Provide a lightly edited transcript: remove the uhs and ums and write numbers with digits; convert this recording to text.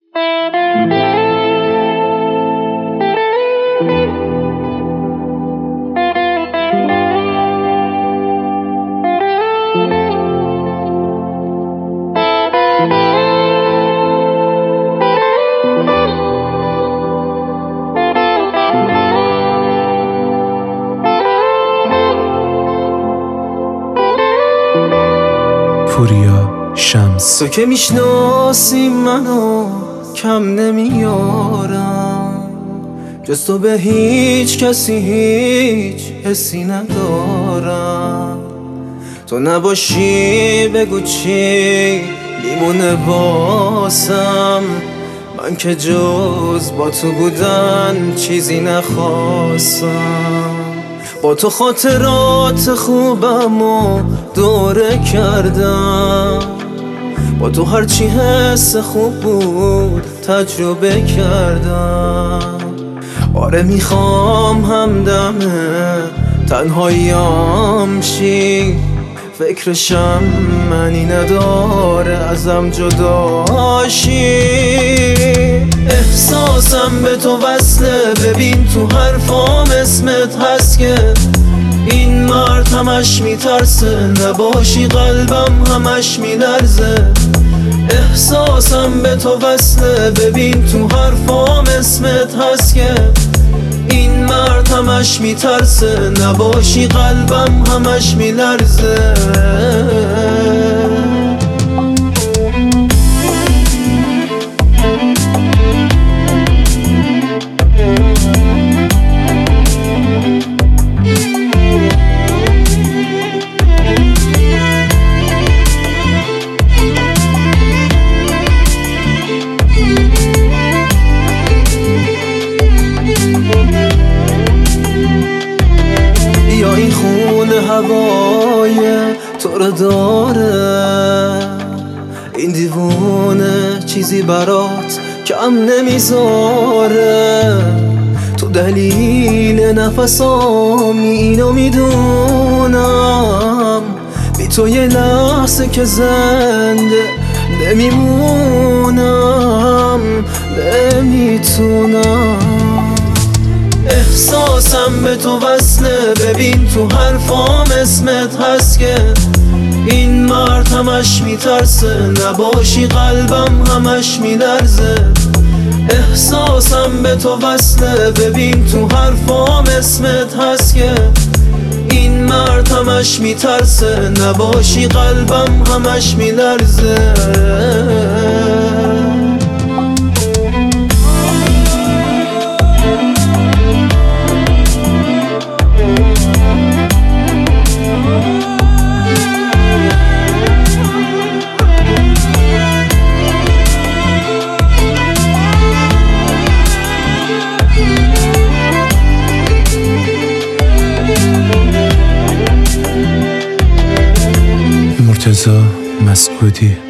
پوریا شمس. تو که میشناسی منو کم نمیارم، جز تو به هیچ کسی هیچ حسی ندارم. تو نباشی بگو چی میمونه واسم، من که جز با تو بودن چیزی نخواستم. با تو خاطرات خوبم و دوره کردم، با تو هرچی حس خوب بود تجربه کردم. آره میخوام همدم تنهاییام شی، فکرشم منی نداره ازم جداشی. احساسم به تو وصله، ببین تو حرفام اسمت هست که این مرد همش میترسه، نباشی قلبم همش میلرزه. احساسم به تو وصله، ببین تو حرفام اسمت هست که این مرد همش میترسه، نباشی قلبم همش میلرزه. یا این خونه هوای تو رو داره، این دیوونه چیزی برات کم نمیذاره. تو دلیل نفسامی اینو میدونم، بی تو یه لحظه که زنده نمیمونم، نمیتونم. احساسم به تو وصله، ببین تو حرفام اسمت هست که این مرد همش میترسه، نباشی قلبم همش میلرزه. احساسم به تو وصله، ببین تو حرفام اسمت هست که این مرد همش میترسه، نباشی قلبم همش میلرزه. مرتضی مسعودی.